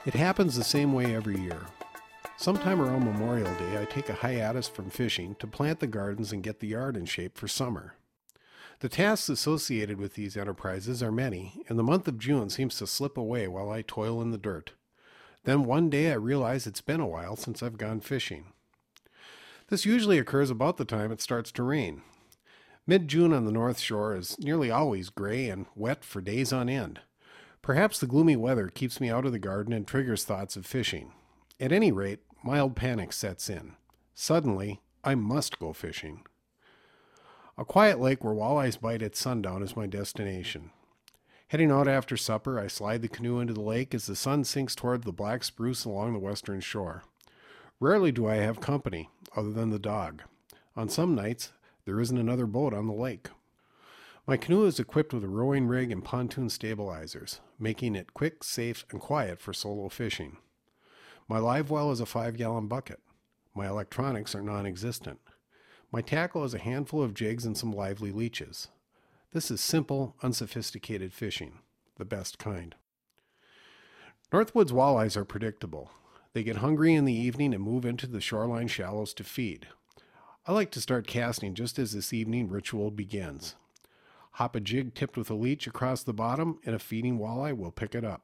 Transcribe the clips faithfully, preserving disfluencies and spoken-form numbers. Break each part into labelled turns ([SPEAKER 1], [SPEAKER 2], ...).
[SPEAKER 1] It happens the same way every year. Sometime around Memorial Day, I take a hiatus from fishing to plant the gardens and get the yard in shape for summer. The tasks associated with these enterprises are many, and the month of June seems to slip away while I toil in the dirt. Then one day I realize it's been a while since I've gone fishing. This usually occurs about the time it starts to rain. Mid-June on the North Shore is nearly always gray and wet for days on end. Perhaps the gloomy weather keeps me out of the garden and triggers thoughts of fishing. At any rate, mild panic sets in. Suddenly, I must go fishing. A quiet lake where walleyes bite at sundown is my destination. Heading out after supper, I slide the canoe into the lake as the sun sinks toward the black spruce along the western shore. Rarely do I have company, other than the dog. On some nights, there isn't another boat on the lake. My canoe is equipped with a rowing rig and pontoon stabilizers, making it quick, safe, and quiet for solo fishing. My live well is a five-gallon bucket. My electronics are non-existent. My tackle is a handful of jigs and some lively leeches. This is simple, unsophisticated fishing, the best kind. Northwoods walleyes are predictable. They get hungry in the evening and move into the shoreline shallows to feed. I like to start casting just as this evening ritual begins. Hop a jig tipped with a leech across the bottom, and a feeding walleye will pick it up.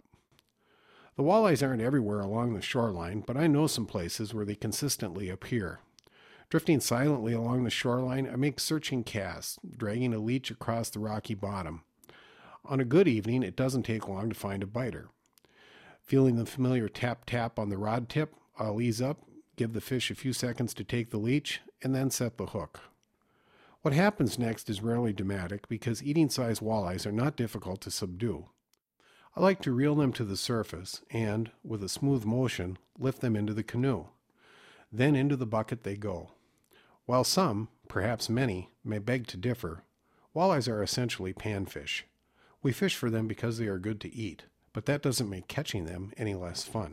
[SPEAKER 1] The walleyes aren't everywhere along the shoreline, but I know some places where they consistently appear. Drifting silently along the shoreline, I make searching casts, dragging a leech across the rocky bottom. On a good evening, it doesn't take long to find a biter. Feeling the familiar tap-tap on the rod tip, I'll ease up, give the fish a few seconds to take the leech, and then set the hook. What happens next is rarely dramatic because eating-sized walleyes are not difficult to subdue. I like to reel them to the surface and, with a smooth motion, lift them into the canoe. Then into the bucket they go. While some, perhaps many, may beg to differ, walleyes are essentially panfish. We fish for them because they are good to eat, but that doesn't make catching them any less fun.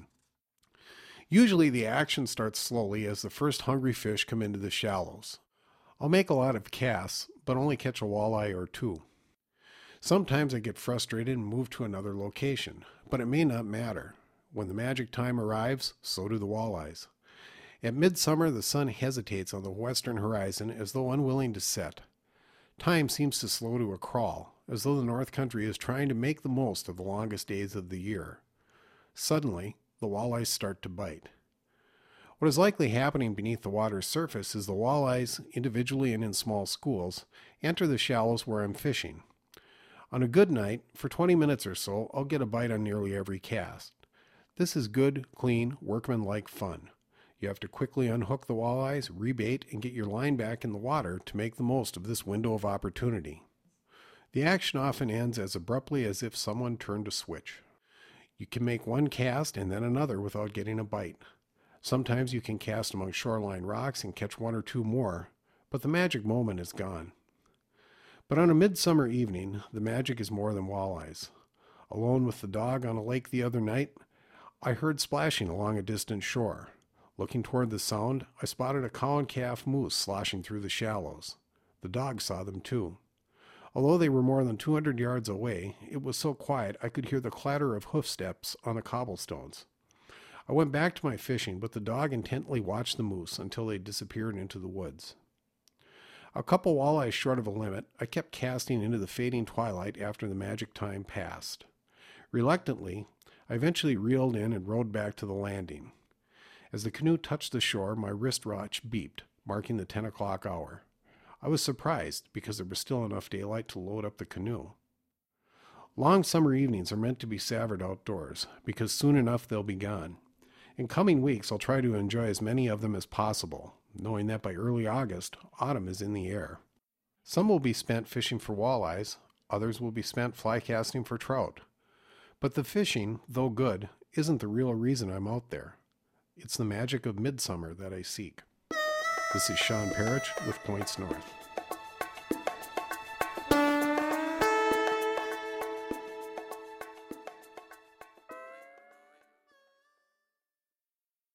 [SPEAKER 1] Usually the action starts slowly as the first hungry fish come into the shallows. I'll make a lot of casts, but only catch a walleye or two. Sometimes I get frustrated and move to another location, but it may not matter. When the magic time arrives, so do the walleyes. At midsummer, the sun hesitates on the western horizon as though unwilling to set. Time seems to slow to a crawl, as though the North Country is trying to make the most of the longest days of the year. Suddenly, the walleyes start to bite. What is likely happening beneath the water's surface is the walleyes, individually and in small schools, enter the shallows where I'm fishing. On a good night, for twenty minutes or so, I'll get a bite on nearly every cast. This is good, clean, workmanlike fun. You have to quickly unhook the walleyes, rebait, and get your line back in the water to make the most of this window of opportunity. The action often ends as abruptly as if someone turned a switch. You can make one cast and then another without getting a bite. Sometimes you can cast among shoreline rocks and catch one or two more, but the magic moment is gone. But on a midsummer evening, the magic is more than walleyes. Alone with the dog on a lake the other night, I heard splashing along a distant shore. Looking toward the sound, I spotted a cow and calf moose sloshing through the shallows. The dog saw them too. Although they were more than two hundred yards away, it was so quiet I could hear the clatter of hoofsteps on the cobblestones. I went back to my fishing, but the dog intently watched the moose until they disappeared into the woods. A couple walleyes short of a limit, I kept casting into the fading twilight after the magic time passed. Reluctantly, I eventually reeled in and rowed back to the landing. As the canoe touched the shore, my wristwatch beeped, marking the ten o'clock hour. I was surprised because there was still enough daylight to load up the canoe. Long summer evenings are meant to be savored outdoors, because soon enough they'll be gone. In coming weeks, I'll try to enjoy as many of them as possible, knowing that by early August, autumn is in the air. Some will be spent fishing for walleyes, others will be spent fly casting for trout. But the fishing, though good, isn't the real reason I'm out there. It's the magic of midsummer that I seek. This is Sean Parrish with Points North.